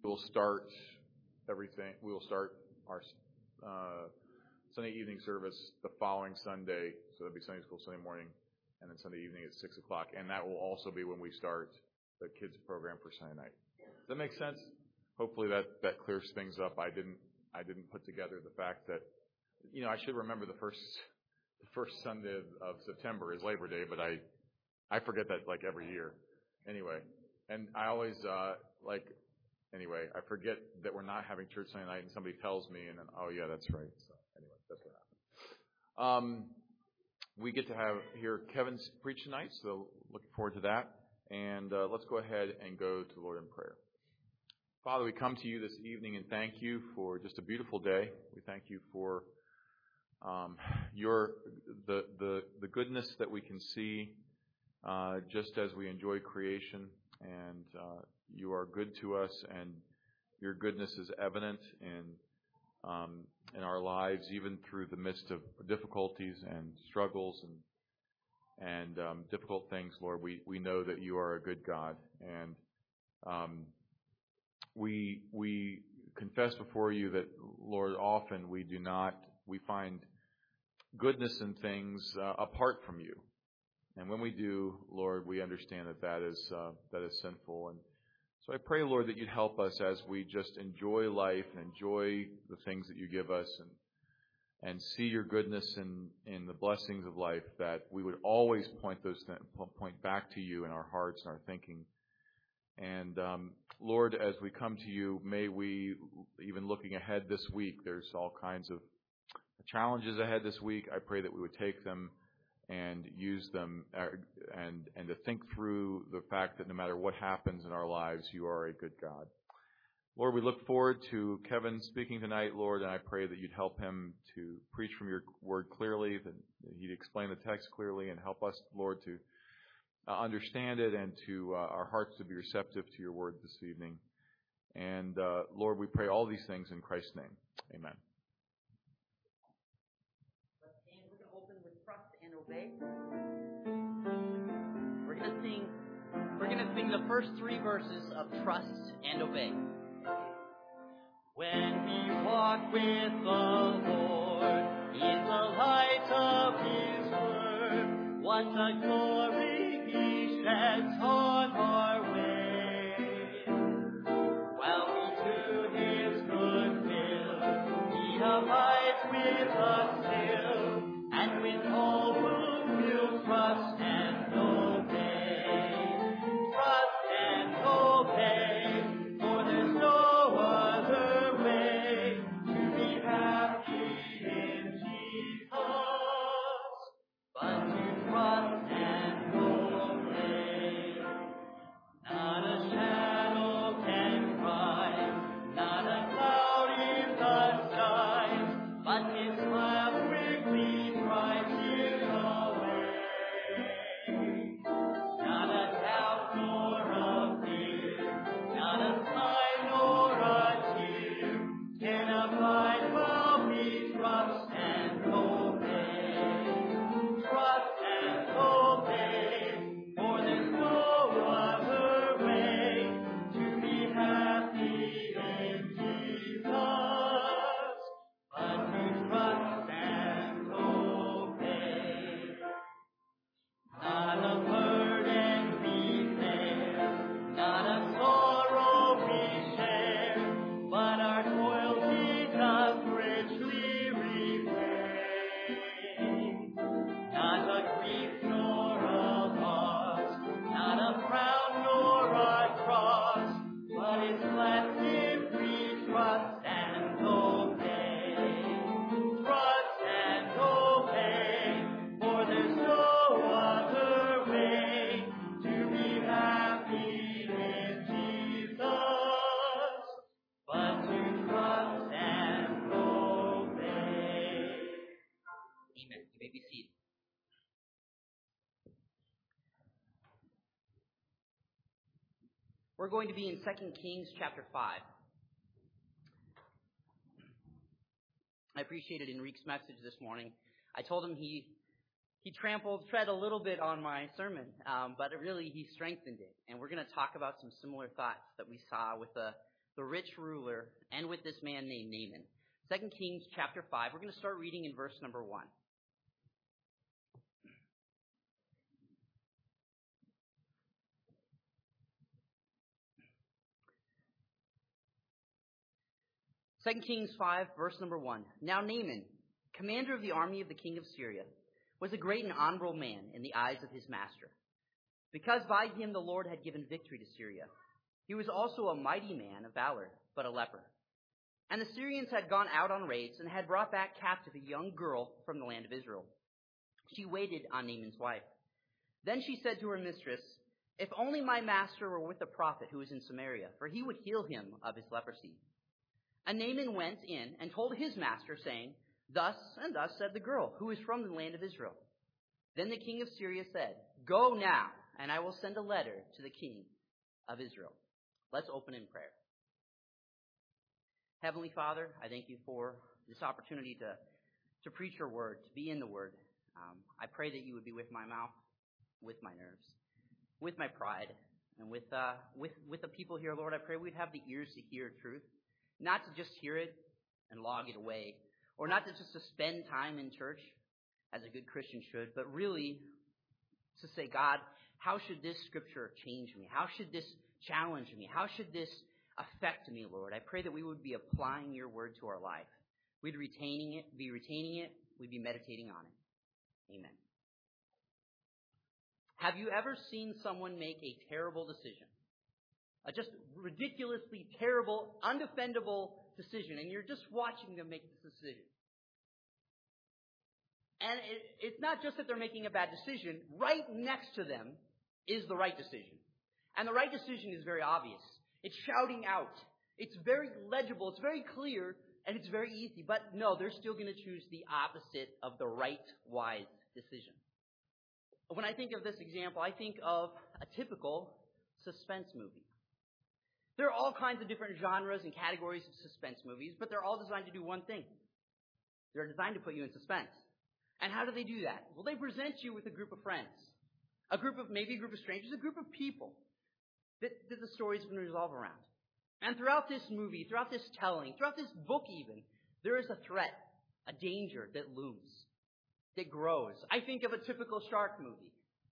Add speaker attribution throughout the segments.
Speaker 1: we'll start everything. We will start our Sunday evening service the following Sunday. So that'll be Sunday school Sunday morning, and then Sunday evening at 6 o'clock. And that will also be when we start the kids program for Sunday night. Does that make sense? Hopefully that clears things up. I didn't put together the fact that, I should remember the first Sunday of September is Labor Day, but I forget that like every year. Anyway, and I always I forget that we're not having church Sunday night, and somebody tells me, and then, oh yeah, that's right. So anyway, that's what happened. We get to hear Kevin preach tonight, so looking forward to that. And let's go ahead and go to the Lord in prayer. Father, we come to you this evening and thank you for just a beautiful day. We thank you for the goodness that we can see just as we enjoy creation, and you are good to us, and your goodness is evident in our lives, even through the midst of difficulties and struggles and difficult things. Lord, we know that you are a good God, and we confess before you that, Lord, often we find goodness in things apart from you. And when we do, Lord, we understand that is sinful. And so I pray, Lord, that you'd help us as we just enjoy life and enjoy the things that you give us and see your goodness in the blessings of life, that we would always point back to you in our hearts and our thinking. And Lord, as we come to you, may we, even looking ahead this week, there's all kinds of challenges ahead this week. I pray that we would take them and use them and to think through the fact that no matter what happens in our lives, you are a good God. Lord, we look forward to Kevin speaking tonight, Lord, and I pray that you'd help him to preach from your word clearly, that he'd explain the text clearly, and help us, Lord, to understand it and to our hearts to be receptive to your word this evening. And Lord, we pray all these things in Christ's name. Amen.
Speaker 2: Obey. We're gonna sing the first 3 verses of Trust and Obey. When we walk with the Lord in the light of His word, what a glory He sheds on our way. While we do His good will, He abides with us still, and with all who will trust and obey. Trust and obey, for there's no other way to be happy in Jesus but to trust and obey. Not a shadow can cry, not a cloud in the skies, but His smile quickly drives it away. Not a doubt nor a fear, not a sigh nor a tear can abide while we trust and obey. Trust and obey, for there's no other way to be happy in Jesus but to trust and obey. Not a burden we bear, not a sorrow we share, but our toils He doth richly repay. Not a grief nor a loss, not a frown nor a cross, but His blessed we trust and obey. Trust and obey, for there's no other way to be happy in Jesus but to trust and obey. Amen. You may be seated. We're going to be in 2 Kings chapter 5. I appreciated Enrique's message this morning. I told him he tread a little bit on my sermon, but really he strengthened it. And we're going to talk about some similar thoughts that we saw with the
Speaker 3: the rich ruler, and with this man named Naaman. 2 Kings chapter 5. We're going to start reading in verse number 1. Second Kings 5, verse number 1. Now Naaman, commander of the army of the king of Syria, was a great and honorable man in the eyes of his master, because by him the Lord had given victory to Syria. He was also a mighty man of valor, but a leper. And the Syrians had gone out on raids and had brought back captive a young girl from the land of Israel. She waited on Naaman's wife. Then she said to her mistress, "If only my master were with the prophet who is in Samaria, for he would heal him of his leprosy." And Naaman went in and told his master, saying, "Thus and thus said the girl, who is from the land of Israel." Then the king of Syria said, "Go now, and I will send a letter to the king of Israel." Let's open in prayer. Heavenly Father, I thank you for this opportunity to preach your word, to be in the word. I pray that you would be with my mouth, with my nerves, with my pride, and with the people here, Lord. I pray we'd have the ears to hear truth, not to just hear it and log it away, or not to just to spend time in church as a good Christian should, but really to say, God, how should this scripture change me? How should this challenge me? How should this affect me, Lord? I pray that we would be applying your word to our life. We'd be retaining it, we'd be meditating on it. Amen. Have you ever seen someone make a terrible decision? A just ridiculously terrible, undefendable decision, and you're just watching them make this decision. And it's not just that they're making a bad decision. Right next to them is the right decision. And the right decision is very obvious. It's shouting out. It's very legible. It's very clear. And it's very easy. But no, they're still going to choose the opposite of the right, wise decision. When I think of this example, I think of a typical suspense movie. There are all kinds of different genres and categories of suspense movies, but they're all designed to do one thing. They're designed to put you in suspense. And how do they do that? Well, they present you with a group of friends, maybe a group of strangers, a group of people that the story's going to revolve around. And throughout this movie, throughout this telling, throughout this book even, there is a threat, a danger that looms, that grows. I think of a typical shark movie.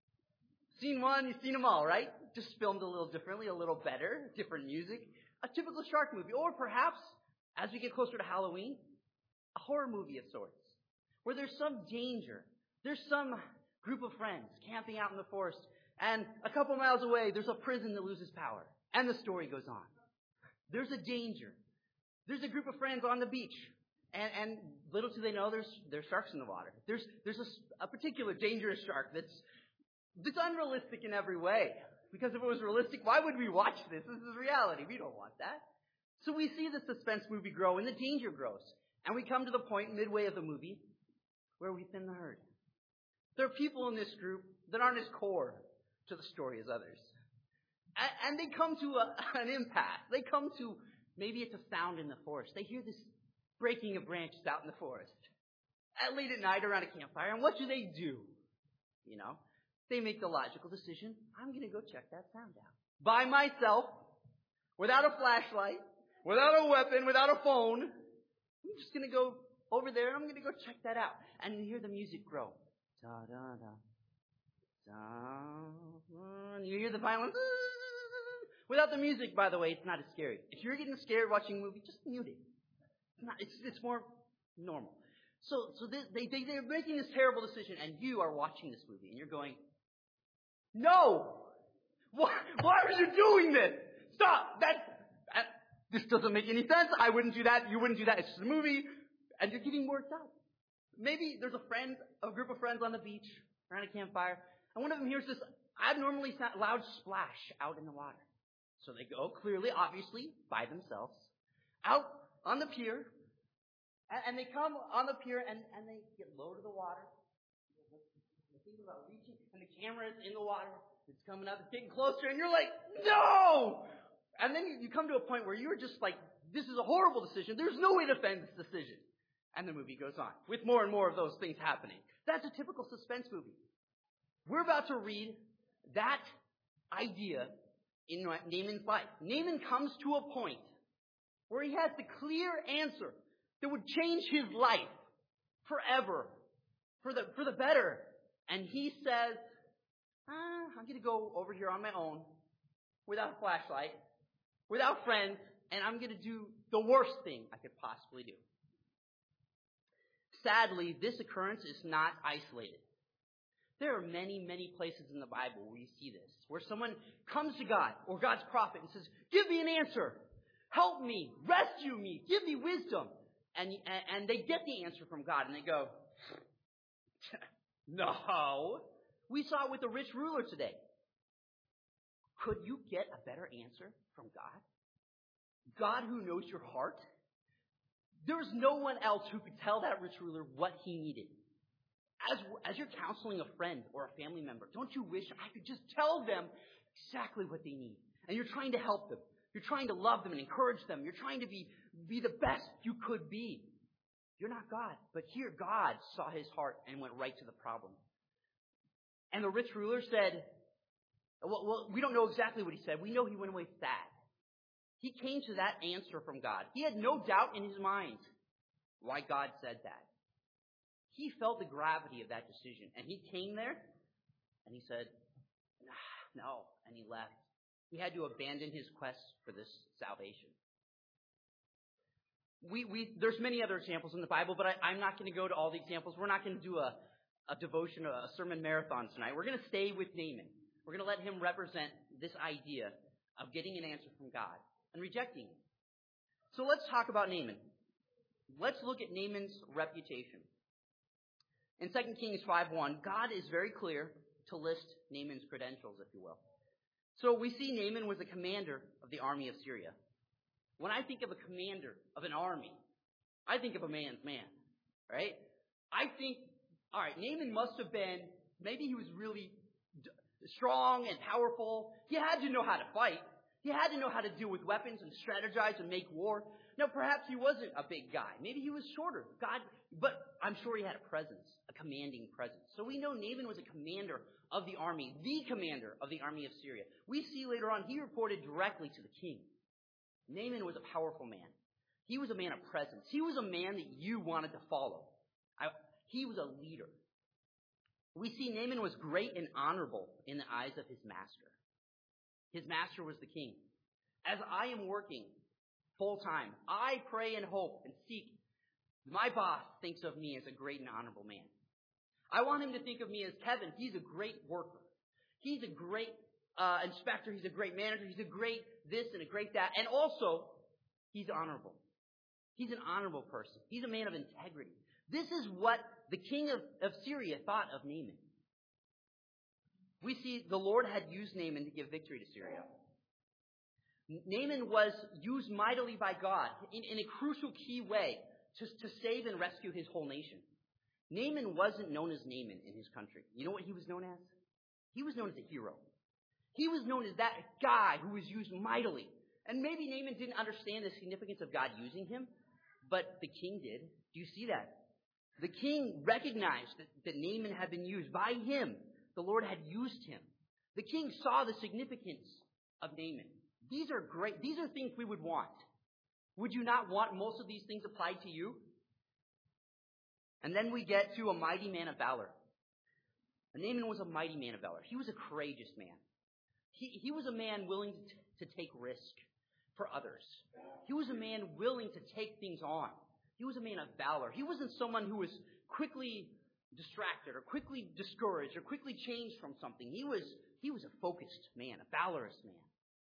Speaker 3: Seen one, you've seen them all, right? Just filmed a little differently, a little better, different music. A typical shark movie. Or perhaps, as we get closer to Halloween, a horror movie of sorts, where there's some danger. There's some group of friends camping out in the forest, and a couple miles away, there's a prison that loses power. And the story goes on. There's a danger. There's a group of friends on the beach, and little do they know there's sharks in the water. There's a particular dangerous shark that's unrealistic in every way. Because if it was realistic, why would we watch this? This is reality. We don't want that. So we see the suspense movie grow, and the danger grows. And we come to the point midway of the movie where we thin the herd. There are people in this group that aren't as core to the story as others. And they come to an impasse. They come to, maybe it's a sound in the forest. They hear this breaking of branches out in the forest. Late at night around a campfire. And what do? You know, they make the logical decision, I'm going to go check that sound out. By myself, without a flashlight, without a weapon, without a phone. I'm just going to go over there. I'm going to go check that out. And you hear the music grow. Da, da, da. Da, you hear the violin. Without the music, by the way, it's not as scary. If you're getting scared watching a movie, just mute it. It's more normal. So they're making this terrible decision, and you are watching this movie, and you're going, no! Why are you doing this? Stop! This doesn't make any sense. I wouldn't do that. You wouldn't do that. It's just a movie. And you're getting worked up. Maybe there's a group of friends on the beach around a campfire, and one of them hears this abnormally loud splash out in the water. So they go, clearly, obviously, by themselves, out on the pier, and they come on the pier, and they get low to the water. They think about reaching, and the camera is in the water. It's coming up, it's getting closer, and you're like, no! And then you come to a point where you're just like, this is a horrible decision. There's no way to defend this decision. And the movie goes on, with more and more of those things happening. That's a typical suspense movie. We're about to read that idea in Naaman's life. Naaman comes to a point where he has the clear answer that would change his life forever, for the better. And he says, I'm going to go over here on my own, without a flashlight, without friends, and I'm going to do the worst thing I could possibly do. Sadly, this occurrence is not isolated. There are many, many places in the Bible where you see this, where someone comes to God or God's prophet and says, give me an answer, help me, rescue me, give me wisdom. And they get the answer from God and they go, no. We saw it with the rich ruler today. Could you get a better answer from God? God who knows your heart? There's no one else who could tell that rich ruler what he needed. As you're counseling a friend or a family member, don't you wish I could just tell them exactly what they need? And you're trying to help them. You're trying to love them and encourage them. You're trying to be the best you could be. You're not God. But here God saw his heart and went right to the problem. And the rich ruler said, well, we don't know exactly what he said. We know he went away sad. He came to that answer from God. He had no doubt in his mind why God said that. He felt the gravity of that decision. And he came there and he said, no. And he left. He had to abandon his quest for this salvation. There's many other examples in the Bible, but I'm not going to go to all the examples. We're not going to do a devotion, a sermon marathon tonight. We're going to stay with Naaman. We're going to let him represent this idea of getting an answer from God and rejecting it. So let's talk about Naaman. Let's look at Naaman's reputation. In 2 Kings 5:1, God is very clear to list Naaman's credentials, if you will. So we see Naaman was the commander of the army of Syria. When I think of a commander of an army, I think of a man's man, right? I think, all right, Naaman must have been, maybe he was really strong and powerful. He had to know how to fight. He had to know how to deal with weapons and strategize and make war. Now, perhaps he wasn't a big guy. Maybe he was shorter. But I'm sure he had a presence, a commanding presence. So we know Naaman was a commander of the army, the commander of the army of Syria. We see later on he reported directly to the king. Naaman was a powerful man. He was a man of presence. He was a man that you wanted to follow. He was a leader. We see Naaman was great and honorable in the eyes of his master. His master was the king. As I am working full time, I pray and hope and seek. My boss thinks of me as a great and honorable man. I want him to think of me as Kevin. He's a great worker. He's a great inspector. He's a great manager. He's a great this and a great that. And also, he's honorable. He's an honorable person. He's a man of integrity. This is what the king of Syria thought of Naaman. We see the Lord had used Naaman to give victory to Syria. Naaman was used mightily by God in a crucial key way to save and rescue his whole nation. Naaman wasn't known as Naaman in his country. You know what he was known as? He was known as a hero. He was known as that guy who was used mightily. And maybe Naaman didn't understand the significance of God using him, but the king did. Do you see that? The king recognized that Naaman had been used by him. The Lord had used him. The king saw the significance of Naaman. These are great. These are things we would want. Would you not want most of these things applied to you? And then we get to a mighty man of valor. And Naaman was a mighty man of valor. He was a courageous man. He was a man willing to take risk for others. He was a man willing to take things on. He was a man of valor. He wasn't someone who was quickly distracted or quickly discouraged or quickly changed from something. He was a focused man, a valorous man.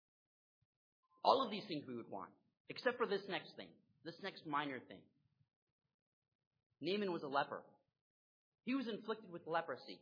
Speaker 3: All of these things we would want, except for this next thing, this next minor thing. Naaman was a leper. He was inflicted with leprosy.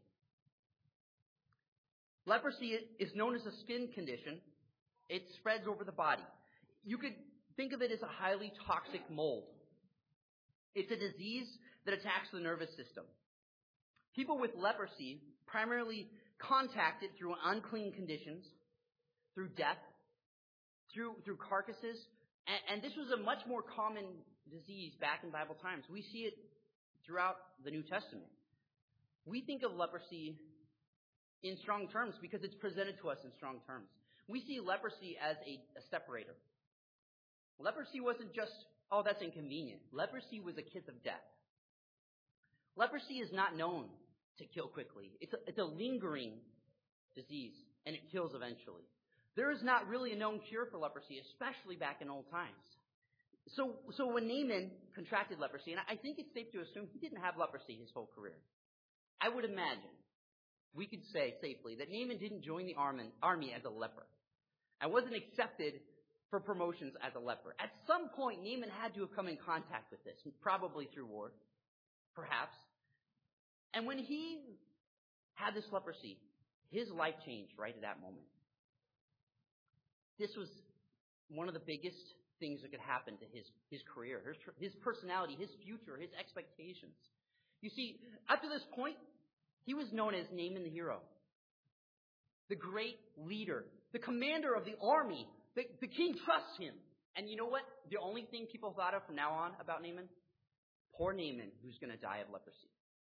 Speaker 3: Leprosy is known as a skin condition. It spreads over the body. You could think of it as a highly toxic mold. It's a disease that attacks the nervous system. People with leprosy primarily contact it through unclean conditions, through death, through carcasses, and this was a much more common disease back in Bible times. We see it throughout the New Testament. We think of leprosy in strong terms because it's presented to us in strong terms. We see leprosy as a separator. Leprosy wasn't just, oh, that's inconvenient. Leprosy was a kiss of death. Leprosy is not known to kill quickly. It's a lingering disease, and it kills eventually. There is not really a known cure for leprosy, especially back in old times. So when Naaman contracted leprosy, and I think it's safe to assume he didn't have leprosy his whole career. I would imagine, we could say safely, that Naaman didn't join the army as a leper and wasn't accepted for promotions as a leper. At some point, Naaman had to have come in contact with this, probably through war, perhaps. And when he had this leprosy, his life changed right at that moment. This was one of the biggest things that could happen to his career, his personality, his future, his expectations. You see, up to this point, he was known as Naaman the hero, the great leader, the commander of the army. The king trusts him. And you know what? The only thing people thought of from now on about Naaman? Poor Naaman, who's going to die of leprosy.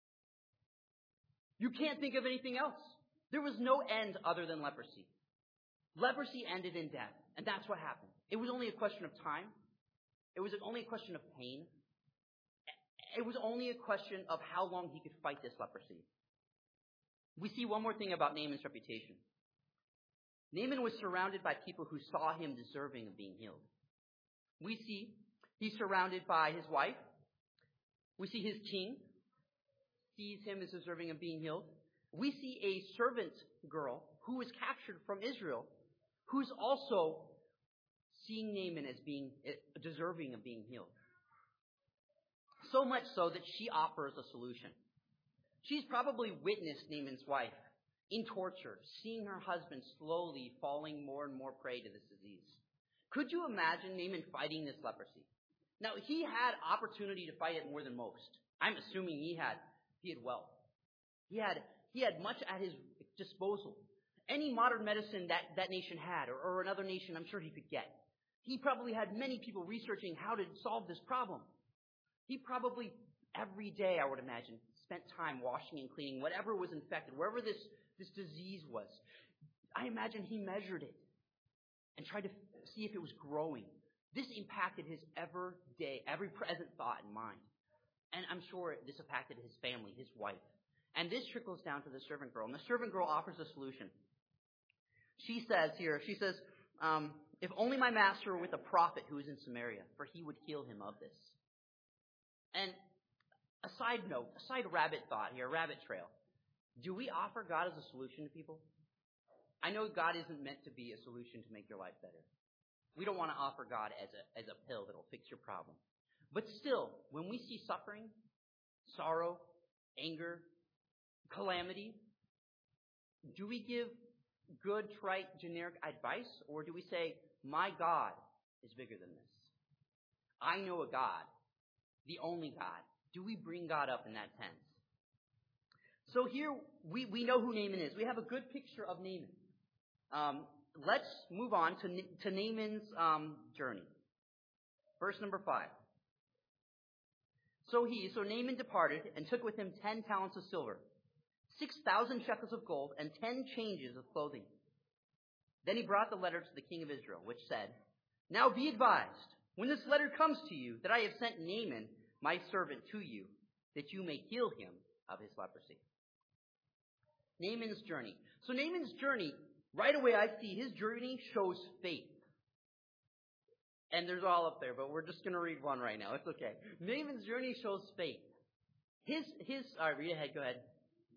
Speaker 3: You can't think of anything else. There was no end other than leprosy. Leprosy ended in death, and that's what happened. It was only a question of time. It was only a question of pain. It was only a question of how long he could fight this leprosy. We see one more thing about Naaman's reputation. Naaman was surrounded by people who saw him deserving of being healed. We see he's surrounded by his wife. We see his king sees him as deserving of being healed. We see a servant girl who was captured from Israel, who's also seeing Naaman as being deserving of being healed. So much so that she offers a solution. She's probably witnessed Naaman's wife in torture, seeing her husband slowly falling more and more prey to this disease. Could you imagine Naaman fighting this leprosy? Now, he had opportunity to fight it more than most. I'm assuming he had wealth. He had much at his disposal. Any modern medicine that nation had, or another nation I'm sure he could get. He probably had many people researching how to solve this problem. He probably, every day, I would imagine, spent time washing and cleaning whatever was infected, wherever this disease was. I imagine he measured it and tried to see if it was growing. This impacted his every present thought and mind. And I'm sure this impacted his family, his wife. And this trickles down to the servant girl. And the servant girl offers a solution. She says, if only my master were with a prophet who is in Samaria, for he would heal him of this. And a side note, a side rabbit thought here, a rabbit trail. Do we offer God as a solution to people? I know God isn't meant to be a solution to make your life better. We don't want to offer God as a pill that'll fix your problem. But still, when we see suffering, sorrow, anger, calamity, do we give good, trite, generic advice? Or do we say, my God is bigger than this? I know a God, the only God. Do we bring God up in that sense? So here, we know who Naaman is. We have a good picture of Naaman. Let's move on to Naaman's journey. Verse number 5. So Naaman departed and took with him 10 talents of silver, 6,000 shekels of gold, and 10 changes of clothing. Then he brought the letter to the king of Israel, which said, Now be advised, when this letter comes to you, that I have sent Naaman, my servant, to you, that you may heal him of his leprosy. Naaman's journey. So Naaman's journey, right away I see his journey shows faith. And there's all up there, but we're just going to read one right now. It's okay. Naaman's journey shows faith. All right, read ahead, go ahead.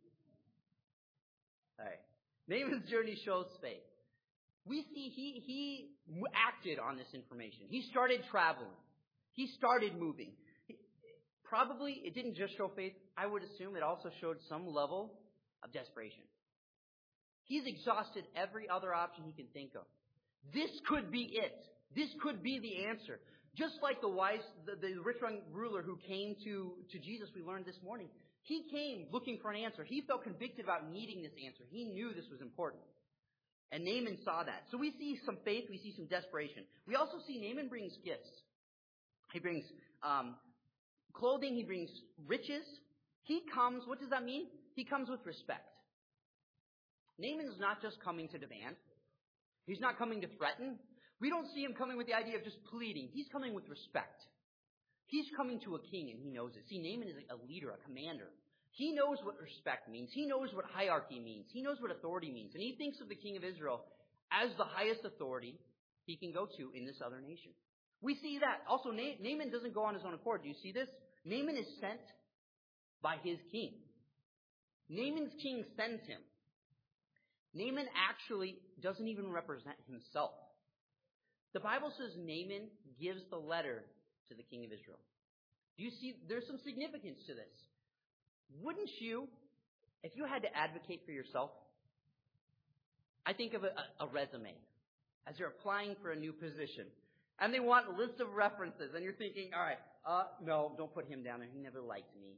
Speaker 3: All right. Naaman's journey shows faith. We see he acted on this information. He started traveling. He started moving. Probably it didn't just show faith. I would assume it also showed some level of desperation. He's exhausted every other option he can think of. This could be it. This could be the answer. Just like the rich young ruler who came to Jesus, we learned this morning. He came looking for an answer. He felt convicted about needing this answer. He knew this was important. And Naaman saw that. So we see some faith. We see some desperation. We also see Naaman brings gifts. He brings clothing. He brings riches. He comes, what does that mean? He comes with respect. Naaman's not just coming to demand. He's not coming to threaten. We don't see him coming with the idea of just pleading. He's coming with respect. He's coming to a king, and he knows it. See, Naaman is a leader, a commander. He knows what respect means. He knows what hierarchy means. He knows what authority means. And he thinks of the king of Israel as the highest authority he can go to in this other nation. We see that. Also, Naaman doesn't go on his own accord. Do you see this? Naaman is sent by his king. Naaman's king sends him. Naaman actually doesn't even represent himself. The Bible says Naaman gives the letter to the king of Israel. Do you see? There's some significance to this. Wouldn't you, if you had to advocate for yourself, I think of a resume as you're applying for a new position. And they want a list of references, and you're thinking, all right, no, don't put him down there. He never liked me.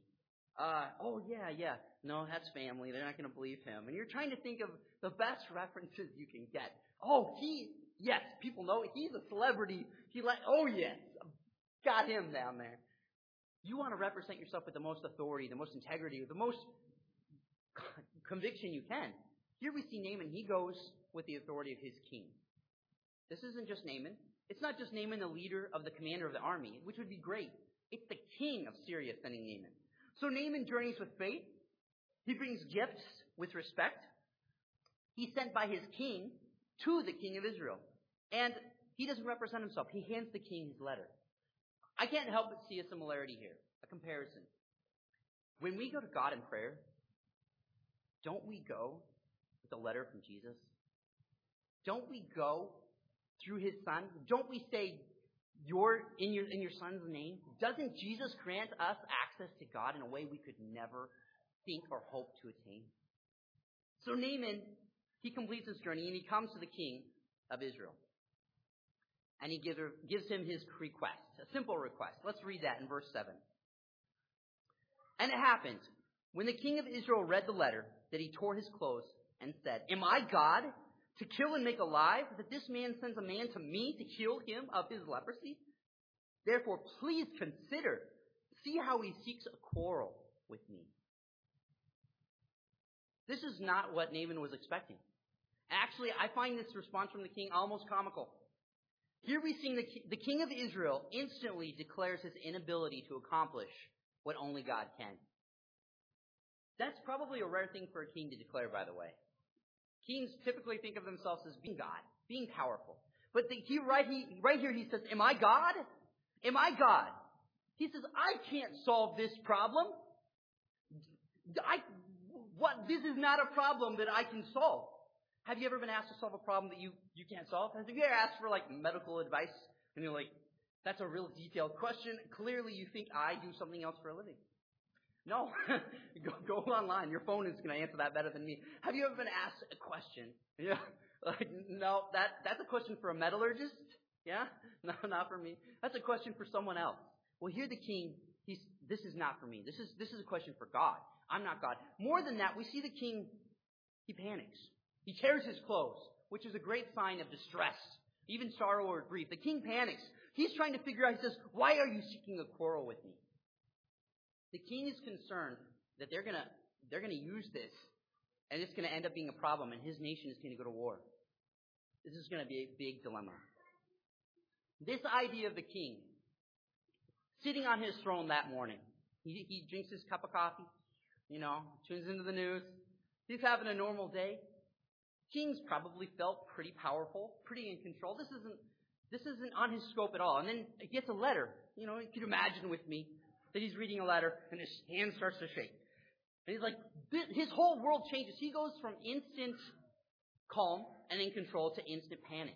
Speaker 3: Yeah. No, that's family. They're not going to believe him. And you're trying to think of the best references you can get. Yes, people know he's a celebrity. Yes, got him down there. You want to represent yourself with the most authority, the most integrity, the most conviction you can. Here we see Naaman. He goes with the authority of his king. This isn't just Naaman. It's not just Naaman, the leader of the commander of the army, which would be great. It's the king of Syria sending Naaman. So Naaman journeys with faith. He brings gifts with respect. He's sent by his king to the king of Israel. And he doesn't represent himself. He hands the king his letter. I can't help but see a similarity here, a comparison. When we go to God in prayer, don't we go with a letter from Jesus? Don't we go through his son? Don't we say in your son's name? Doesn't Jesus grant us access to God in a way we could never think or hope to attain? So Naaman, he completes his journey and he comes to the king of Israel. And he gives him his request, a simple request. Let's read that in verse 7. And it happened, when the king of Israel read the letter, that he tore his clothes and said, "Am I God to kill and make alive, that this man sends a man to me to heal him of his leprosy? Therefore, please consider, see how he seeks a quarrel with me." This is not what Naaman was expecting. Actually, I find this response from the king almost comical. Here we see the king of Israel instantly declares his inability to accomplish what only God can. That's probably a rare thing for a king to declare, by the way. Kings typically think of themselves as being God, being powerful. But right here he says, "Am I God? Am I God?" He says, "I can't solve this problem. This is not a problem that I can solve." Have you ever been asked to solve a problem that you can't solve? Have you ever asked for medical advice and you're like, "That's a real detailed question. Clearly you think I do something else for a living." No. Go online. Your phone is going to answer that better than me. Have you ever been asked a question? Yeah. No, that's a question for a metallurgist. Yeah? No, not for me. That's a question for someone else. Well, here the king, this is not for me. This is a question for God. I'm not God. More than that, we see the king, he panics. He tears his clothes, which is a great sign of distress, even sorrow or grief. The king panics. He's trying to figure out, he says, "Why are you seeking a quarrel with me?" The king is concerned that they're gonna use this, and it's gonna end up being a problem, and his nation is gonna go to war. This is gonna be a big dilemma. This idea of the king sitting on his throne that morning, he drinks his cup of coffee, tunes into the news. He's having a normal day. Kings probably felt pretty powerful, pretty in control. This isn't on his scope at all. And then he gets a letter. You could imagine with me that he's reading a letter and his hand starts to shake. And he's like, his whole world changes. He goes from instant calm and in control to instant panic.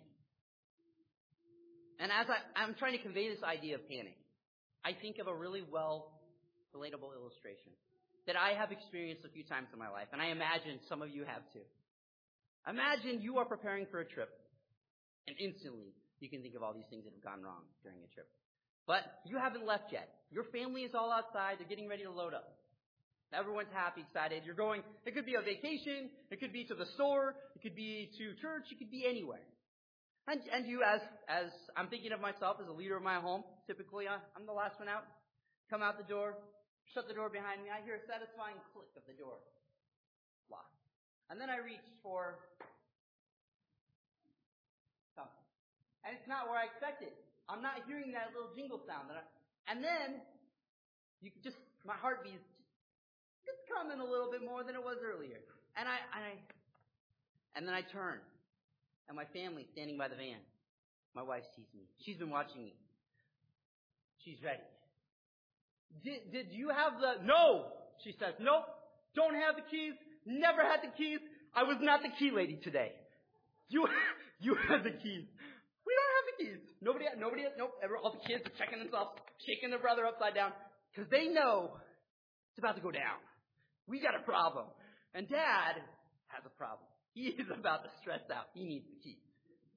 Speaker 3: And as I'm trying to convey this idea of panic, I think of a really relatable illustration that I have experienced a few times in my life, and I imagine some of you have too. Imagine you are preparing for a trip, and instantly you can think of all these things that have gone wrong during a trip. But you haven't left yet. Your family is all outside. They're getting ready to load up. Everyone's happy, excited. You're going, it could be a vacation. It could be to the store. It could be to church. It could be anywhere. And you, as I'm thinking of myself as a leader of my home, typically I'm the last one out. Come out the door, shut the door behind me. I hear a satisfying click of the door. Locked. And then I reach for something. And it's not where I expected. I'm not hearing that little jingle sound. And then, my heartbeat is just coming a little bit more than it was earlier. And then I turn, and my family's standing by the van. My wife sees me. She's been watching me. She's ready. Did you have No, she says. Nope, don't have the keys. Never had the keys. I was not the key lady today. You have the keys. We don't have the keys. Nobody, nope. All the kids are checking themselves, shaking their brother upside down, because they know it's about to go down. We got a problem. And Dad has a problem. He is about to stress out. He needs the keys.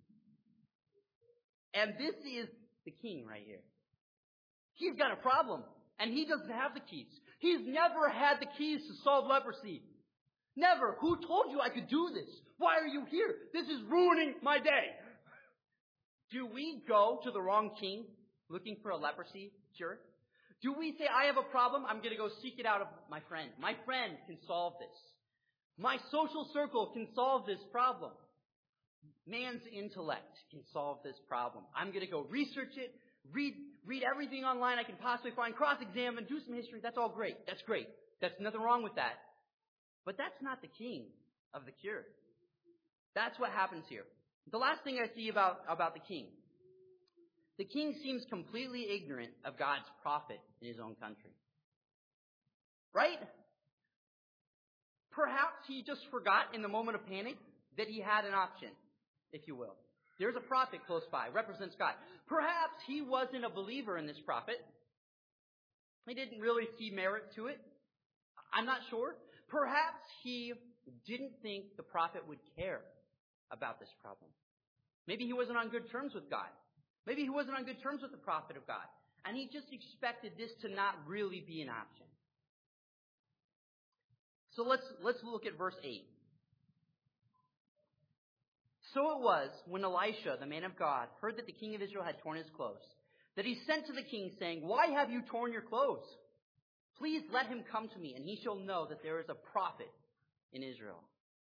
Speaker 3: And this is the king right here. He's got a problem, and he doesn't have the keys. He's never had the keys to solve leprosy. Never. Who told you I could do this? Why are you here? This is ruining my day. Do we go to the wrong king looking for a leprosy cure? Do we say, I have a problem, I'm going to go seek it out of my friend. My friend can solve this. My social circle can solve this problem. Man's intellect can solve this problem. I'm going to go research it, read everything online I can possibly find, cross-examine, do some history. That's all great. That's great. That's nothing wrong with that. But that's not the king of the cure. That's what happens here. The last thing I see about the king. The king seems completely ignorant of God's prophet in his own country. Right? Perhaps he just forgot in the moment of panic that he had an option, if you will. There's a prophet close by, represents God. Perhaps he wasn't a believer in this prophet. He didn't really see merit to it. I'm not sure. Perhaps he didn't think the prophet would care about this problem. Maybe he wasn't on good terms with God. Maybe he wasn't on good terms with the prophet of God. And he just expected this to not really be an option. So let's look at verse 8. So it was, when Elisha, the man of God, heard that the king of Israel had torn his clothes, that he sent to the king, saying, Why have you torn your clothes? Please let him come to me, and he shall know that there is a prophet in Israel.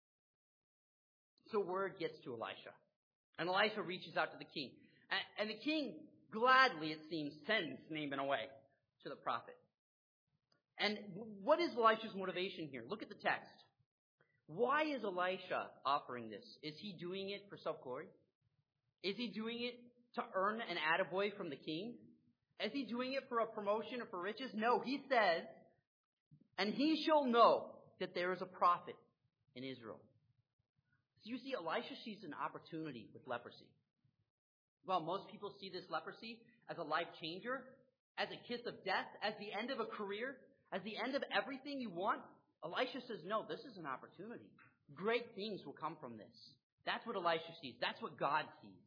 Speaker 3: So word gets to Elisha. And Elisha reaches out to the king. And the king gladly, it seems, sends Naaman away to the prophet. And what is Elisha's motivation here? Look at the text. Why is Elisha offering this? Is he doing it for self-glory? Is he doing it to earn an attaboy from the king? Is he doing it for a promotion or for riches? No, he says, and he shall know that there is a prophet in Israel. So you see, Elisha sees an opportunity with leprosy. Well, most people see this leprosy as a life changer, as a kiss of death, as the end of a career, as the end of everything you want. Elisha says, no, this is an opportunity. Great things will come from this. That's what Elisha sees. That's what God sees.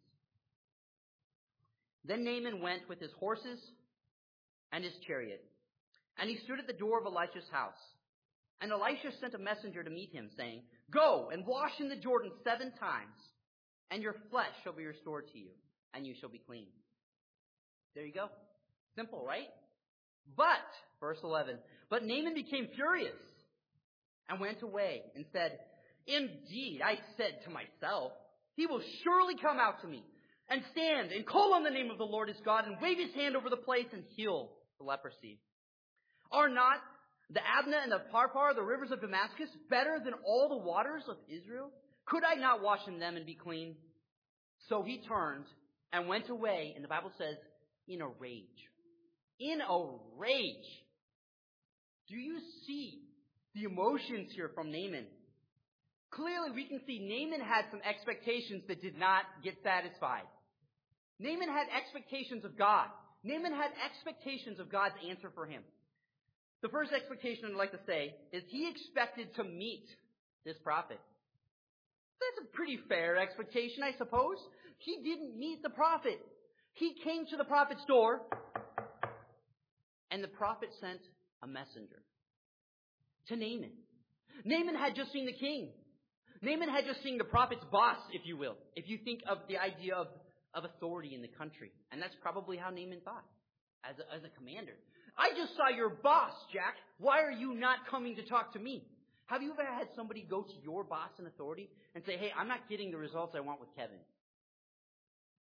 Speaker 3: Then Naaman went with his horses and his chariot, and he stood at the door of Elisha's house. And Elisha sent a messenger to meet him, saying, Go and wash in the Jordan 7 times, and your flesh shall be restored to you, and you shall be clean. There you go. Simple, right? But, verse 11, but Naaman became furious and went away and said, Indeed, I said to myself, he will surely come out to me and stand and call on the name of the Lord his God and wave his hand over the place and heal the leprosy. Are not the Abna and the Pharpar, the rivers of Damascus, better than all the waters of Israel? Could I not wash in them and be clean? So he turned and went away, and the Bible says, in a rage. In a rage. Do you see the emotions here from Naaman? Clearly, we can see Naaman had some expectations that did not get satisfied. Naaman had expectations of God. Naaman had expectations of God's answer for him. The first expectation I'd like to say is he expected to meet this prophet. That's a pretty fair expectation, I suppose. He didn't meet the prophet. He came to the prophet's door, and the prophet sent a messenger to Naaman. Naaman had just seen the king. Naaman had just seen the prophet's boss, if you will, if you think of the idea of authority in the country. And that's probably how Naaman thought, as a commander. I just saw your boss, Jack. Why are you not coming to talk to me? Have you ever had somebody go to your boss in authority and say, hey, I'm not getting the results I want with Kevin?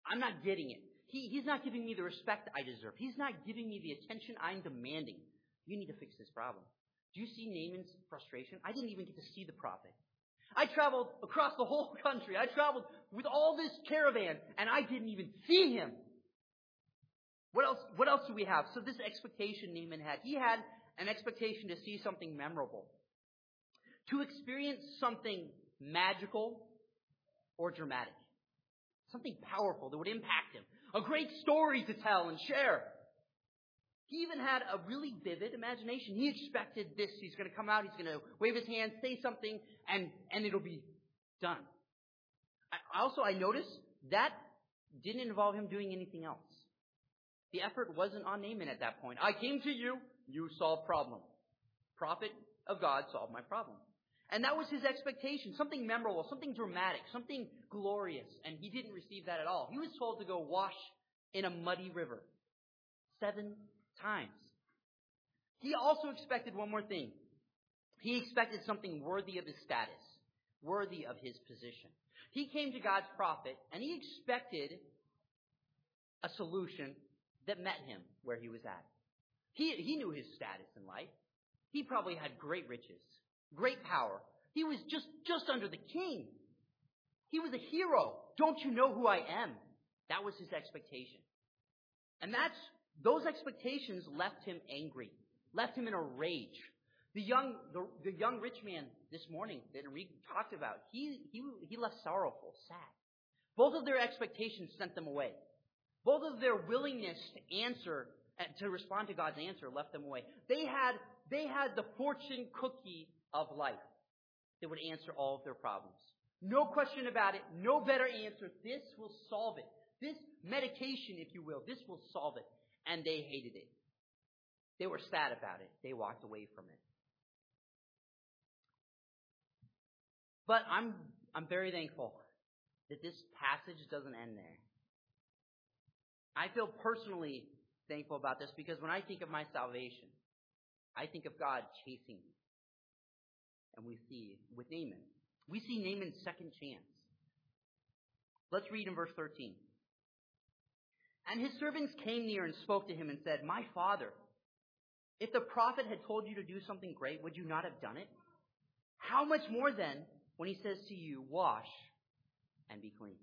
Speaker 3: I'm not getting it. He's not giving me the respect I deserve. He's not giving me the attention I'm demanding. You need to fix this problem. Do you see Naaman's frustration? I didn't even get to see the prophet. I traveled across the whole country. I traveled with all this caravan, and I didn't even see him. What else do we have? So this expectation Naaman had. He had an expectation to see something memorable. To experience something magical or dramatic. Something powerful that would impact him. A great story to tell and share. He even had a really vivid imagination. He expected this. He's going to come out, he's going to wave his hand, say something, and it'll be done. I noticed that didn't involve him doing anything else. The effort wasn't on Naaman at that point. I came to you, you solve problem. Prophet of God solved my problem. And that was his expectation. Something memorable, something dramatic, something glorious. And he didn't receive that at all. He was told to go wash in a muddy river 7 times. He also expected one more thing. He expected something worthy of his status, worthy of his position. He came to God's prophet, and he expected a solution that met him where he was at. He knew his status in life. He probably had great riches, great power. He was just under the king. He was a hero. Don't you know who I am? That was his expectation. And those expectations left him angry, left him in a rage. The young rich man this morning that Enrique talked about, he left sorrowful, sad. Both of their expectations sent them away. Both of their willingness to respond to God's answer left them away. They had the fortune cookie of life that would answer all of their problems. No question about it. No better answer. This will solve it. This medication, if you will, this will solve it. And they hated it. They were sad about it. They walked away from it. But I'm very thankful that this passage doesn't end there. I feel personally thankful about this because when I think of my salvation, I think of God chasing me. And we see with Naaman. We see Naaman's second chance. Let's read in verse 13. And his servants came near and spoke to him and said, My father, if the prophet had told you to do something great, would you not have done it? How much more then when he says to you, wash and be clean?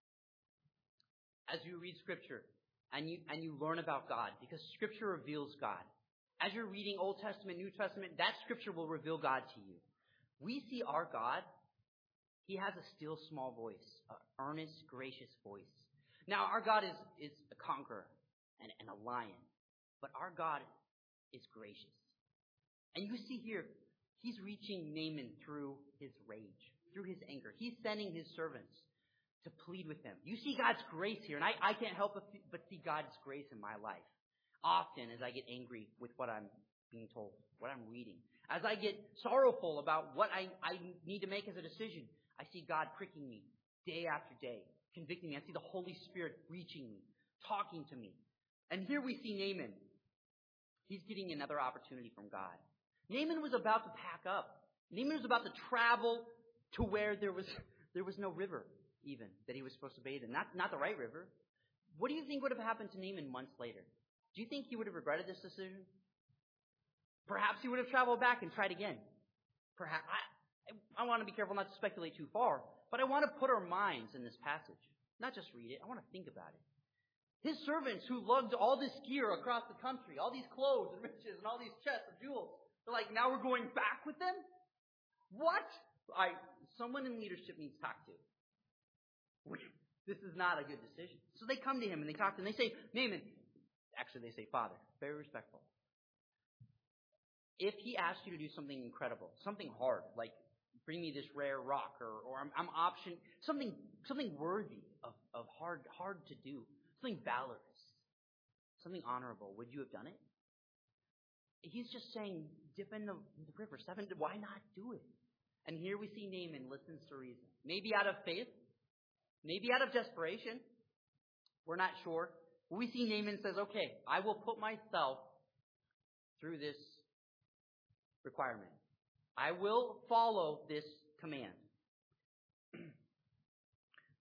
Speaker 3: As you read Scripture and you learn about God, because Scripture reveals God. As you're reading Old Testament, New Testament, that Scripture will reveal God to you. We see our God. He has a still small voice, an earnest, gracious voice. Now, our God is a conqueror and a lion, but our God is gracious. And you see here, he's reaching Naaman through his rage, through his anger. He's sending his servants to plead with him. You see God's grace here, and I can't help but see God's grace in my life. Often, as I get angry with what I'm being told, what I'm reading, as I get sorrowful about what I need to make as a decision, I see God pricking me day after day, convicting me. I see the Holy Spirit reaching me, talking to me. And here we see Naaman. He's getting another opportunity from God. Naaman was about to pack up. Naaman was about to travel to where there was no river even that he was supposed to bathe in. Not the right river. What do you think would have happened to Naaman months later? Do you think he would have regretted this decision? Perhaps he would have traveled back and tried again. Perhaps. I want to be careful not to speculate too far, but I want to put our minds in this passage. Not just read it. I want to think about it. His servants who lugged all this gear across the country, all these clothes and riches and all these chests of jewels, they're like, now we're going back with them? What? Someone in leadership needs talked to. This is not a good decision. So they come to him and they talk to him. They say, Naaman, actually they say, Father, very respectful. If he asked you to do something incredible, something hard, like bring me this rare rock or I'm option, something worthy of hard to do, something valorous, something honorable, would you have done it? He's just saying, dip in the river, 7, why not do it? And here we see Naaman listens to reason. Maybe out of faith, maybe out of desperation. We're not sure. We see Naaman says, okay, I will put myself through this requirement. I will follow this command.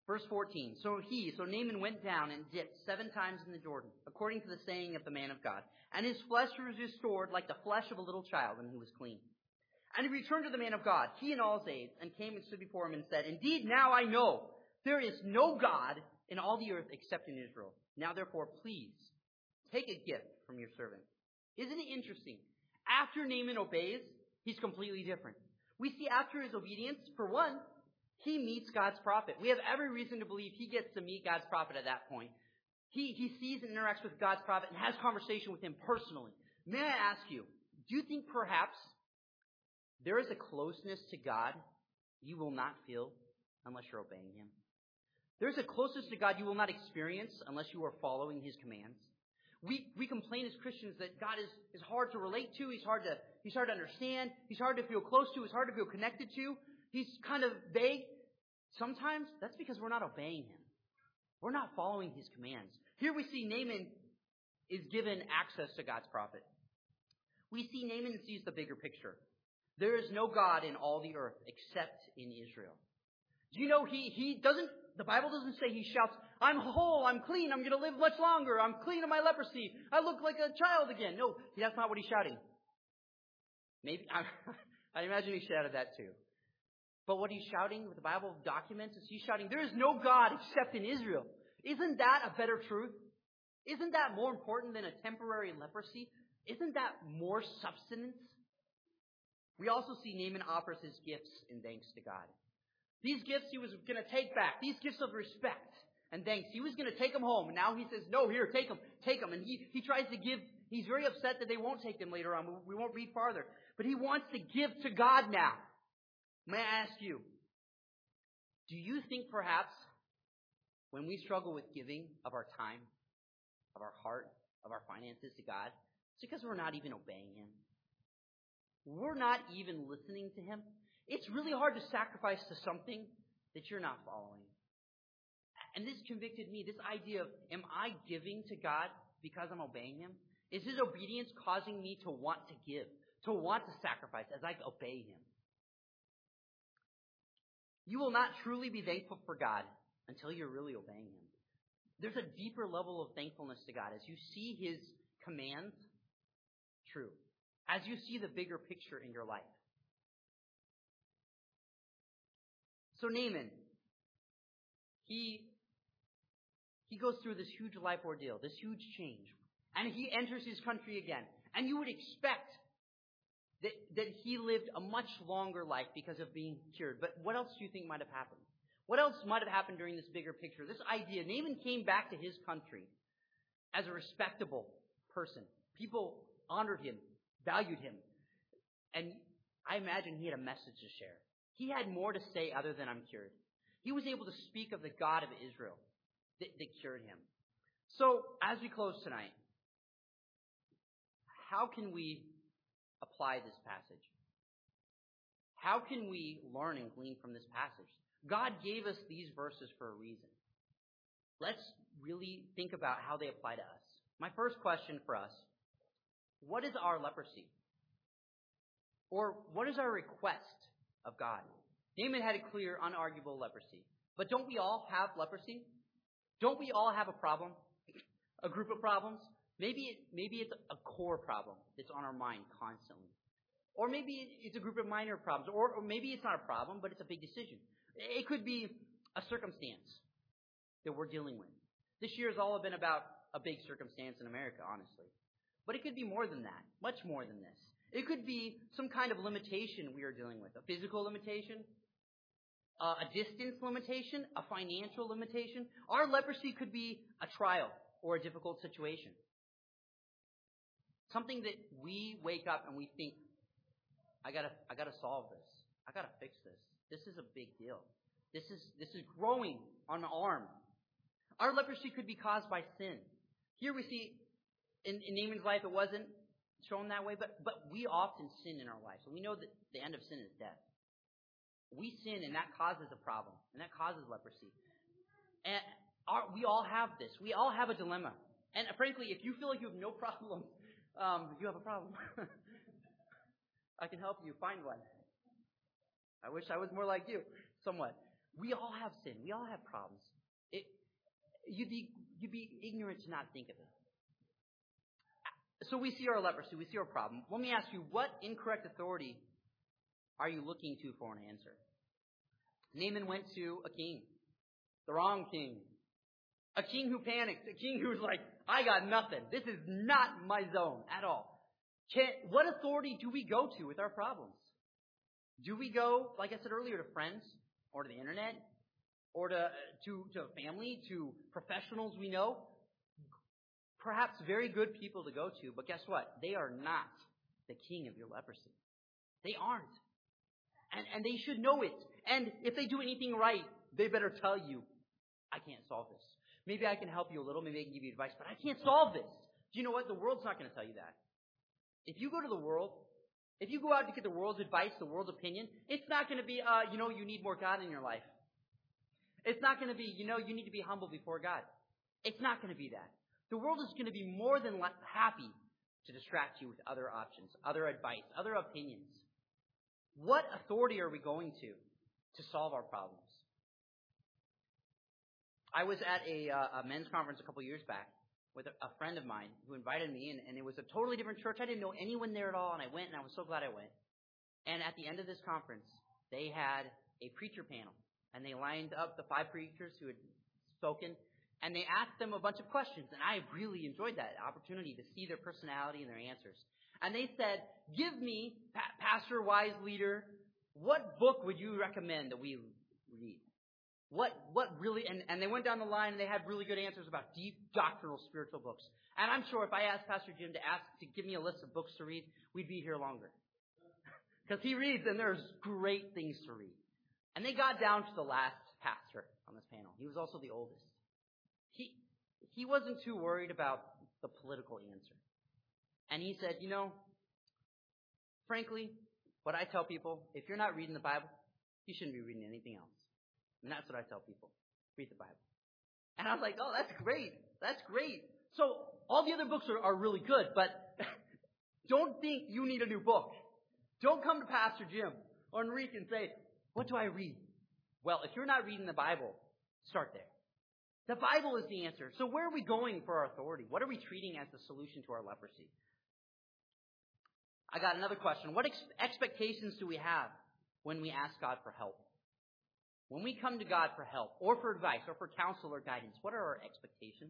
Speaker 3: Verse 14. So Naaman went down and dipped 7 times in the Jordan, according to the saying of the man of God. And his flesh was restored like the flesh of a little child, and he was clean. And he returned to the man of God, he and all his aides, and came and stood before him and said, Indeed, now I know there is no God in all the earth except in Israel. Now therefore, please, take a gift from your servant. Isn't it interesting? After Naaman obeys, he's completely different. We see after his obedience, for one, he meets God's prophet. We have every reason to believe he gets to meet God's prophet at that point. He sees and interacts with God's prophet and has conversation with him personally. May I ask you, do you think perhaps there is a closeness to God you will not feel unless you're obeying him? There's a closeness to God you will not experience unless you are following his commands. We complain as Christians that God is hard to relate to, he's hard to understand, he's hard to feel close to, he's hard to feel connected to. He's kind of vague. Sometimes that's because we're not obeying him. We're not following his commands. Here we see Naaman is given access to God's prophet. We see Naaman sees the bigger picture. There is no God in all the earth except in Israel. Do you know the Bible doesn't say he shouts, I'm whole, I'm clean, I'm going to live much longer, I'm clean of my leprosy, I look like a child again. No, that's not what he's shouting. Maybe, I imagine he shouted that too. But what he's shouting, what the Bible documents, is he's shouting, there is no God except in Israel. Isn't that a better truth? Isn't that more important than a temporary leprosy? Isn't that more substance? We also see Naaman offers his gifts in thanks to God. These gifts he was going to take back. These gifts of respect and thanks. He was going to take them home. And now he says, no, here, take them. Take them. And he tries to give. He's very upset that they won't take them later on. We won't read farther. But he wants to give to God now. May I ask you, do you think perhaps when we struggle with giving of our time, of our heart, of our finances to God, it's because we're not even obeying him? We're not even listening to him. It's really hard to sacrifice to something that you're not following. And this convicted me, this idea of, am I giving to God because I'm obeying him? Is his obedience causing me to want to give, to want to sacrifice as I obey him? You will not truly be thankful for God until you're really obeying him. There's a deeper level of thankfulness to God as you see his commands true, as you see the bigger picture in your life. So Naaman, he goes through this huge life ordeal, this huge change, and he enters his country again. And you would expect that he lived a much longer life because of being cured. But what else do you think might have happened? What else might have happened during this bigger picture? This idea, Naaman came back to his country as a respectable person. People honored him, valued him. And I imagine he had a message to share. He had more to say other than I'm cured. He was able to speak of the God of Israel that cured him. So, as we close tonight, how can we apply this passage? How can we learn and glean from this passage? God gave us these verses for a reason. Let's really think about how they apply to us. My first question for us, what is our leprosy? Or what is our request of God? Naaman had a clear, unarguable leprosy. But don't we all have leprosy? Don't we all have a problem? A group of problems? Maybe it's a core problem that's on our mind constantly. Or maybe it's a group of minor problems. Or maybe it's not a problem, but it's a big decision. It could be a circumstance that we're dealing with. This year has all been about a big circumstance in America, honestly. But it could be more than that, much more than this. It could be some kind of limitation we are dealing with, a physical limitation, a distance limitation, a financial limitation. Our leprosy could be a trial or a difficult situation. Something that we wake up and we think, I gotta solve this. I gotta fix this. This is a big deal. This is growing on the arm. Our leprosy could be caused by sin. Here we see in Naaman's life it wasn't shown that way, but we often sin in our lives. So we know that the end of sin is death. We sin and that causes a problem, and that causes leprosy. And we all have this. We all have a dilemma. And frankly, if you feel like you have no problem, you have a problem. I can help you find one. I wish I was more like you, somewhat. We all have sin. We all have problems. You'd be ignorant to not think of it. So we see our leprosy. We see our problem. Let me ask you, what incorrect authority are you looking to for an answer? Naaman went to a king. The wrong king. A king who panicked. A king who was like, I got nothing. This is not my zone at all. What authority do we go to with our problems? Do we go, like I said earlier, to friends or to the internet or to family, to professionals we know? Perhaps very good people to go to, but guess what? They are not the king of your leprosy. They aren't. And they should know it. And if they do anything right, they better tell you, I can't solve this. Maybe I can help you a little. Maybe I can give you advice, but I can't solve this. Do you know what? The world's not going to tell you that. If you go to the world, if you go out to get the world's advice, the world's opinion, it's not going to be, you need more God in your life. It's not going to be, you need to be humble before God. It's not going to be that. The world is going to be more than happy to distract you with other options, other advice, other opinions. What authority are we going to solve our problems? I was at a men's conference a couple years back with a friend of mine who invited me, and it was a totally different church. I didn't know anyone there at all, and I went, and I was so glad I went. And at the end of this conference, they had a preacher panel, and they lined up the 5 preachers who had spoken, and they asked them a bunch of questions, and I really enjoyed that opportunity to see their personality and their answers. And they said, give me, pastor, wise leader, what book would you recommend that we read? What really, and they went down the line and they had really good answers about deep doctrinal spiritual books. And I'm sure if I asked Pastor Jim to give me a list of books to read, we'd be here longer. Because he reads and there's great things to read. And they got down to the last pastor on this panel. He was also the oldest. He wasn't too worried about the political answer. And he said, frankly, what I tell people, if you're not reading the Bible, you shouldn't be reading anything else. And that's what I tell people. Read the Bible. And I was like, oh, that's great. That's great. So all the other books are really good, but don't think you need a new book. Don't come to Pastor Jim or Enrique and say, what do I read? Well, if you're not reading the Bible, start there. The Bible is the answer. So where are we going for our authority? What are we treating as the solution to our leprosy? I got another question. What expectations do we have when we ask God for help? When we come to God for help or for advice or for counsel or guidance, what are our expectations?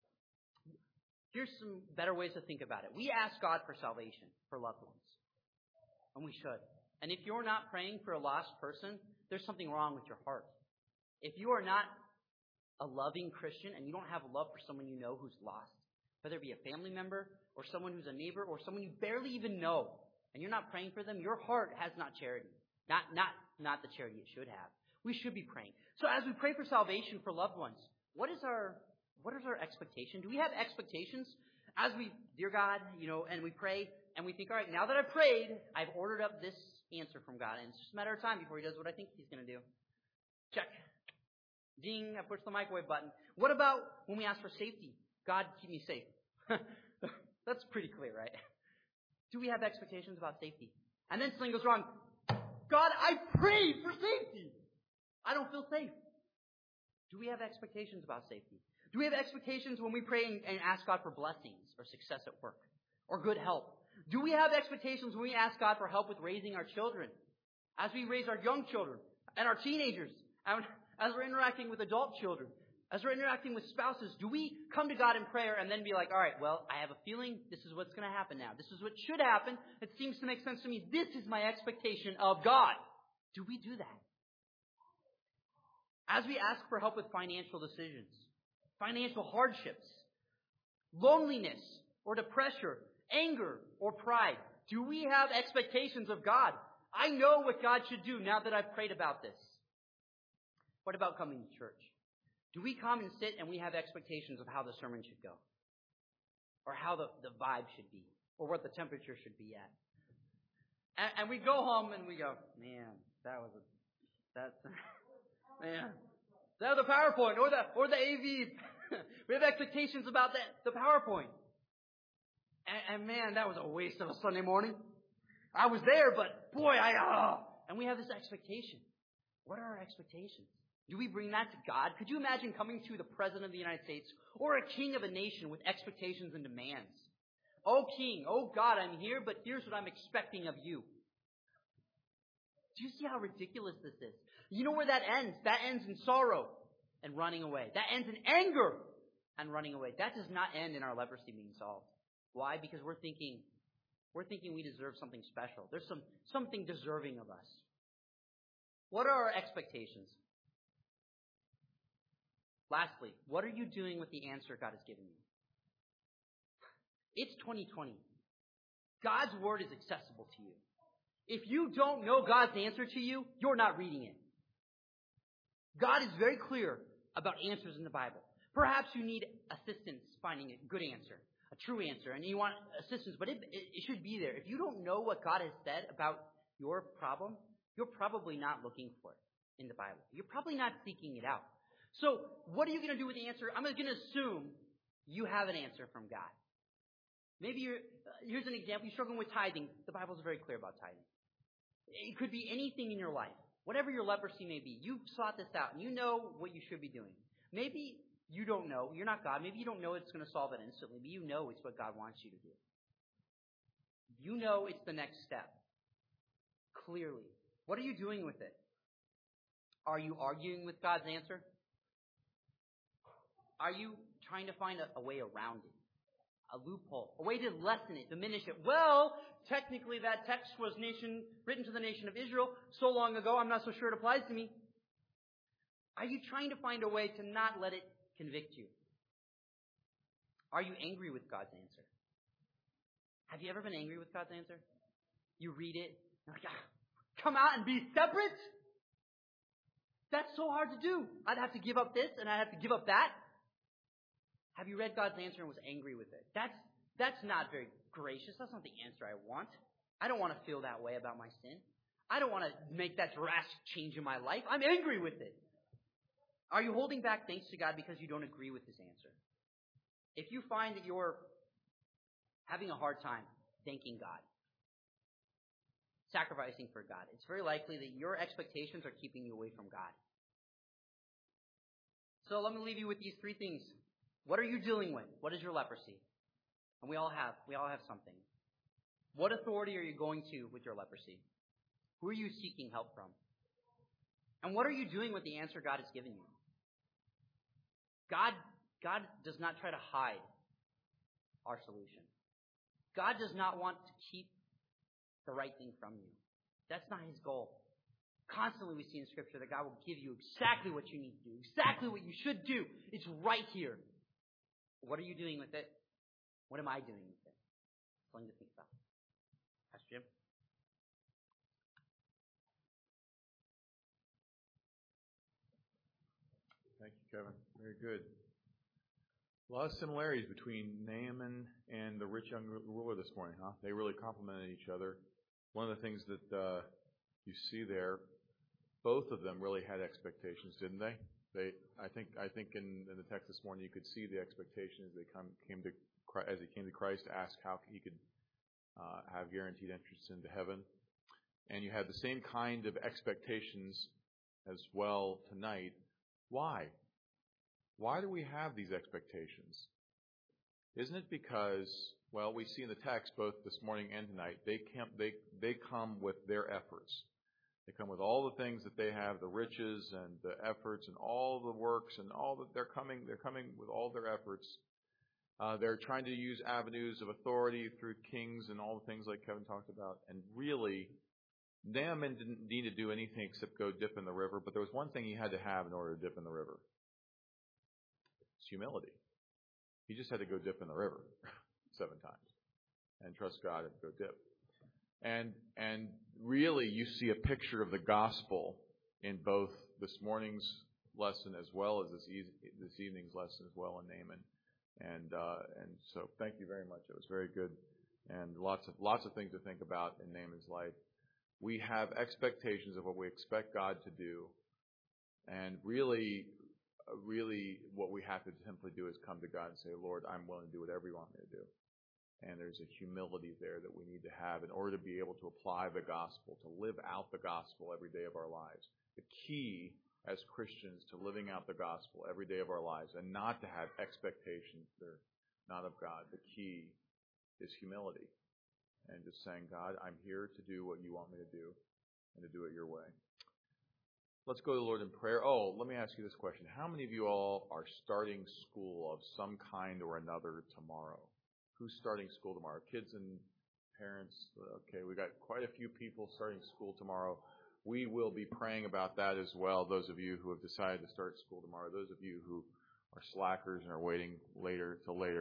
Speaker 3: Here's some better ways to think about it. We ask God for salvation for loved ones. And we should. And if you're not praying for a lost person, there's something wrong with your heart. If you are not a loving Christian and you don't have love for someone you know who's lost, whether it be a family member or someone who's a neighbor or someone you barely even know, and you're not praying for them, your heart has not charity. Not the charity it should have. We should be praying. So as we pray for salvation for loved ones, what is our expectation? Do we have expectations as we, dear God, and we pray and we think, all right, now that I've prayed, I've ordered up this answer from God, and it's just a matter of time before He does what I think He's going to do. Check. Ding, I pushed the microwave button. What about when we ask for safety? God, keep me safe. That's pretty clear, right? Do we have expectations about safety? And then something goes wrong. God, I prayed for safety. I don't feel safe. Do we have expectations about safety? Do we have expectations when we pray and ask God for blessings or success at work or good health? Do we have expectations when we ask God for help with raising our children? As we raise our young children and our teenagers, as we're interacting with adult children, as we're interacting with spouses, do we come to God in prayer and then be like, all right, well, I have a feeling this is what's going to happen now. This is what should happen. It seems to make sense to me. This is my expectation of God. Do we do that? As we ask for help with financial decisions, financial hardships, loneliness or depression, anger or pride, do we have expectations of God? I know what God should do now that I've prayed about this. What about coming to church? Do we come and sit and we have expectations of how the sermon should go? Or how the vibe should be? Or what the temperature should be at? And we go home and we go, man, that's the PowerPoint or the AV. We have expectations about the PowerPoint. And man, that was a waste of a Sunday morning. I was there, but boy, and we have this expectation. What are our expectations? Do we bring that to God? Could you imagine coming to the President of the United States or a king of a nation with expectations and demands? Oh, King, oh, God, I'm here, but here's what I'm expecting of you. Do you see how ridiculous this is? You know where that ends? That ends in sorrow and running away. That ends in anger and running away. That does not end in our leprosy being solved. Why? Because we're thinking we deserve something special. There's something deserving of us. What are our expectations? Lastly, what are you doing with the answer God has given you? It's 2020. God's word is accessible to you. If you don't know God's answer to you, you're not reading it. God is very clear about answers in the Bible. Perhaps you need assistance finding a good answer, a true answer, and you want assistance, but it should be there. If you don't know what God has said about your problem, you're probably not looking for it in the Bible. You're probably not seeking it out. So what are you going to do with the answer? I'm going to assume you have an answer from God. Maybe here's an example. You're struggling with tithing. The Bible's very clear about tithing. It could be anything in your life. Whatever your leprosy may be, you've sought this out, and you know what you should be doing. Maybe you don't know. You're not God. Maybe you don't know it's going to solve it instantly, but you know it's what God wants you to do. You know it's the next step. Clearly. What are you doing with it? Are you arguing with God's answer? Are you trying to find a way around it? A loophole, a way to lessen it, diminish it. Well, technically that text was written to the nation of Israel so long ago, I'm not so sure it applies to me. Are you trying to find a way to not let it convict you? Are you angry with God's answer? Have you ever been angry with God's answer? You read it, you're like, come out and be separate? That's so hard to do. I'd have to give up this and I'd have to give up that. Have you read God's answer and was angry with it? That's not very gracious. That's not the answer I want. I don't want to feel that way about my sin. I don't want to make that drastic change in my life. I'm angry with it. Are you holding back thanks to God because you don't agree with His answer? If you find that you're having a hard time thanking God, sacrificing for God, it's very likely that your expectations are keeping you away from God. So let me leave you with these three things. What are you dealing with? What is your leprosy? And we all have something. What authority are you going to with your leprosy? Who are you seeking help from? And what are you doing with the answer God has given you? God does not try to hide our solution. God does not want to keep the right thing from you. That's not His goal. Constantly we see in Scripture that God will give you exactly what you need to do, exactly what you should do. It's right here. What are you doing with it? What am I doing with it? Something to think about. Pastor Jim?
Speaker 1: Thank you, Kevin. Very good. A lot of similarities between Naaman and the rich young ruler this morning, huh? They really complemented each other. One of the things that you see there, both of them really had expectations, didn't they? I think in the text this morning you could see the expectation as he came to Christ to ask how he could have guaranteed entrance into heaven, and you had the same kind of expectations as well tonight. Why? Why do we have these expectations? Isn't it because, well, we see in the text both this morning and tonight they come with their efforts. They come with all the things that they have, the riches and the efforts and all the works and all that they're coming with all their efforts. They're trying to use avenues of authority through kings and all the things like Kevin talked about. And really, Naaman didn't need to do anything except go dip in the river, but there was one thing he had to have in order to dip in the river. It's humility. He just had to go dip in the river 7 times and trust God and go dip. And really, you see a picture of the gospel in both this morning's lesson as well as this evening's lesson as well in Naaman. And so thank you very much. It was very good, and lots of things to think about in Naaman's life. We have expectations of what we expect God to do, and really what we have to simply do is come to God and say, Lord, I'm willing to do whatever you want me to do. And there's a humility there that we need to have in order to be able to apply the gospel, to live out the gospel every day of our lives. The key as Christians to living out the gospel every day of our lives and not to have expectations that are not of God. The key is humility and just saying, God, I'm here to do what you want me to do and to do it your way. Let's go to the Lord in prayer. Oh, let me ask you this question. How many of you all are starting school of some kind or another tomorrow? Who's starting school tomorrow? Kids and parents? Okay, we got quite a few people starting school tomorrow. We will be praying about that as well. Those of you who have decided to start school tomorrow, those of you who are slackers and are waiting later,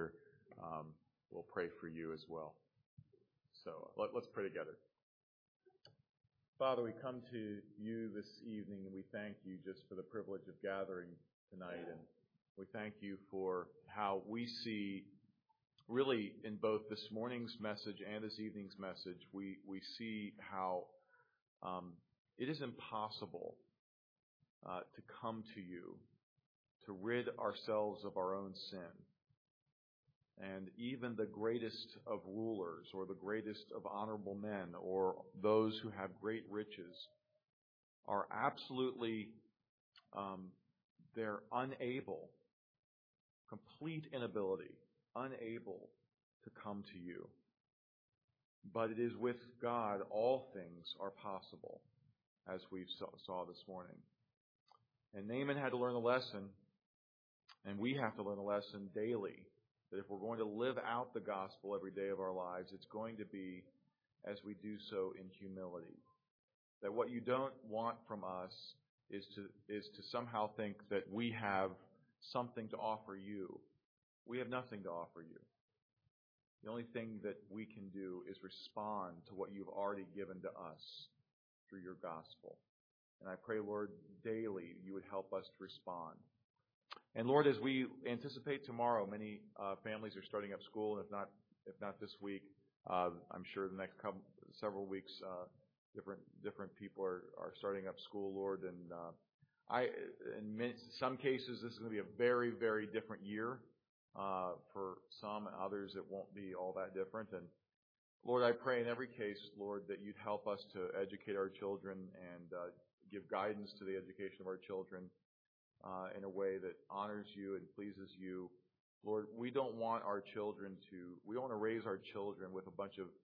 Speaker 1: we'll pray for you as well. So let's pray together. Father, we come to you this evening and we thank you just for the privilege of gathering tonight. And we thank you for how we see, really in both this morning's message and this evening's message, we see how it is impossible to come to you, to rid ourselves of our own sin. And even the greatest of rulers or the greatest of honorable men or those who have great riches are absolutely, they're unable, complete inability, unable to come to you. But it is with God all things are possible, as we saw this morning. And Naaman had to learn a lesson, and we have to learn a lesson daily, that if we're going to live out the gospel every day of our lives, it's going to be as we do so in humility. That what you don't want from us is to somehow think that we have something to offer you. We have nothing to offer you. The only thing that we can do is respond to what you've already given to us through your gospel. And I pray, Lord, daily you would help us to respond. And Lord, as we anticipate tomorrow, many families are starting up school, and if not this week, I'm sure the next several weeks, different people are starting up school, Lord. And in some cases, this is going to be a very, very different year. For some and others, it won't be all that different. And Lord, I pray in every case, Lord, that you'd help us to educate our children and give guidance to the education of our children in a way that honors you and pleases you. Lord, we don't want we don't want to raise our children with a bunch of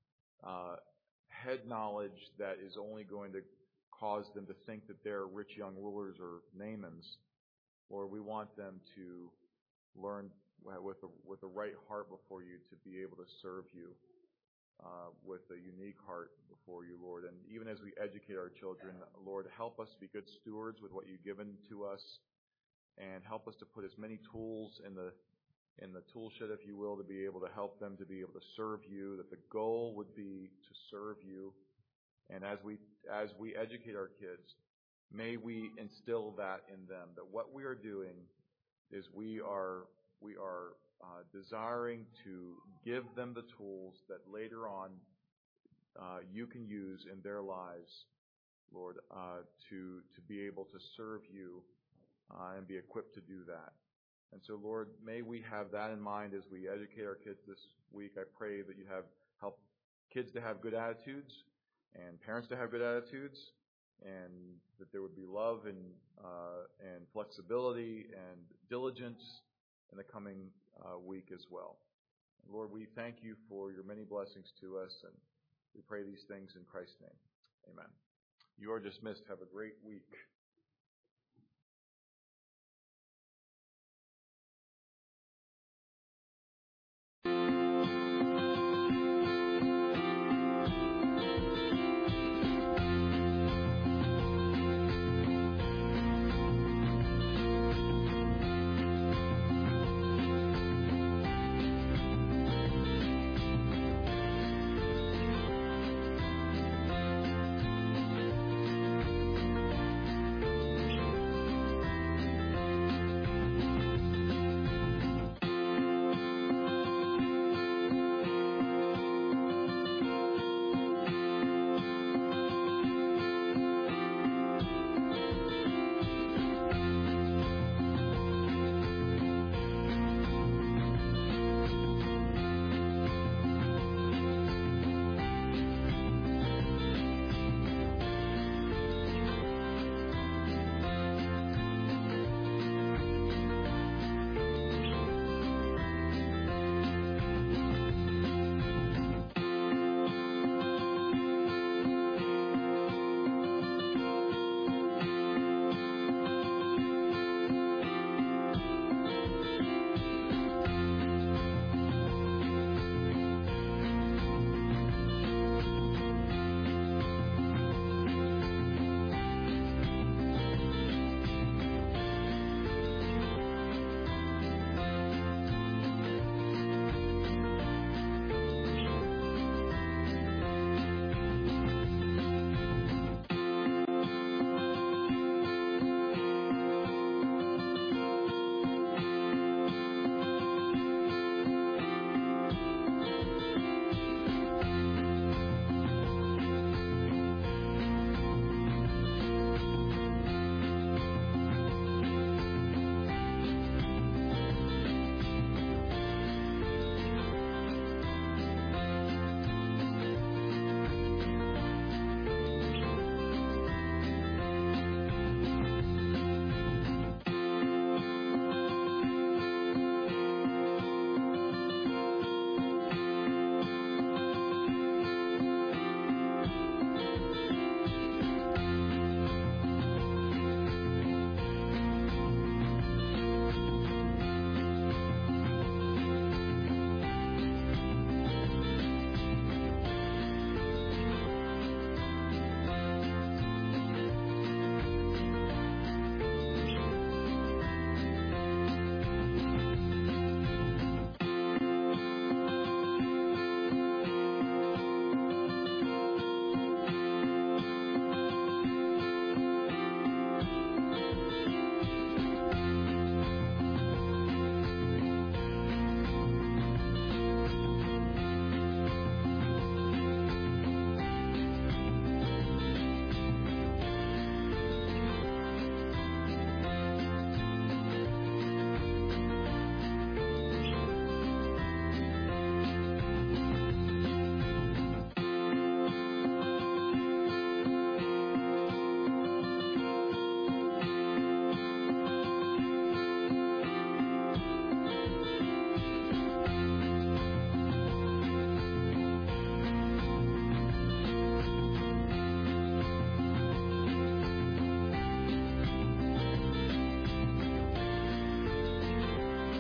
Speaker 1: head knowledge that is only going to cause them to think that they're rich young rulers or Naamans. Lord, we want them to learn with the right heart before you to be able to serve you with a unique heart before you, Lord. And even as we educate our children, Lord, help us to be good stewards with what you've given to us, and help us to put as many tools in the tool shed, if you will, to be able to help them to be able to serve you, that the goal would be to serve you. And as we educate our kids, may we instill that in them, that what we are doing is we are desiring to give them the tools that later on you can use in their lives, Lord, to be able to serve you and be equipped to do that. And so, Lord, may we have that in mind as we educate our kids this week. I pray that you help kids to have good attitudes and parents to have good attitudes, and that there would be love and flexibility and diligence in the coming week as well. And Lord, we thank you for your many blessings to us, and we pray these things in Christ's name. Amen. You are dismissed. Have a great week.